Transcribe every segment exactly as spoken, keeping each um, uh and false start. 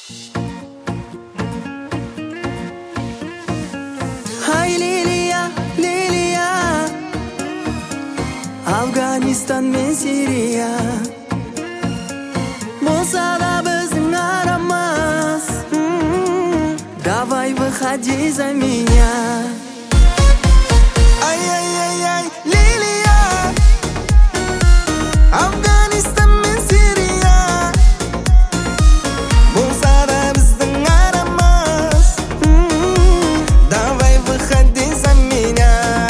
Ай, Лилия, Лилия, Афганистан мен Сирия болса да біздің арамыз. Давай выходи за меня. Ай-яй-яй-яй, Лилия, Афганистан мен Сирия болса да біздің арамыз. Давай выходи за меня.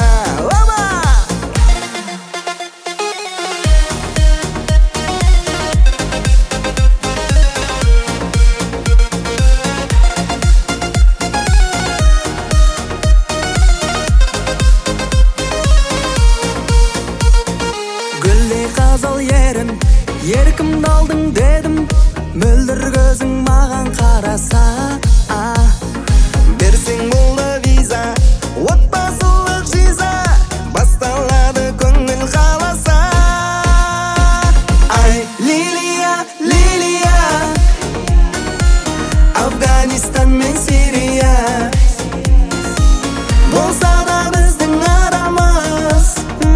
Гүлдей қызыл ерін, еркімді алдың дедім, мөлдір көзің маған қараса. Берсең болды виза, отбасылық жиза, басталады көңіл қаласа. Ай, Лилия, Лилия, Афганистан мен Сирия болса да біздің арамыз.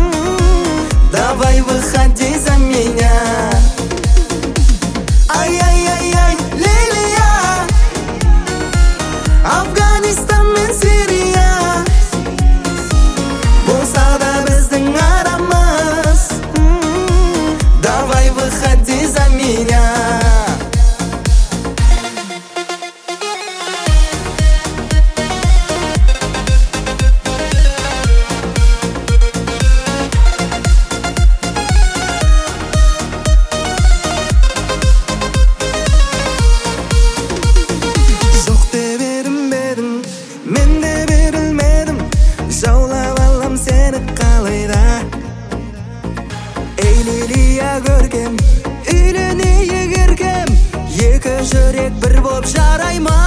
Давай выходи за меня. Ай-яй-яй-яй, Лилия, Афганистан мен Сирия болса да біздің арамыз. Давай выходи за меня. Жоқ деп ерінбедім, мен де берілмедім, жаулап алам сені қалайда. Ей, Лилия көркем, үйленейік еркем, екі жүрек бір боп жарай ма?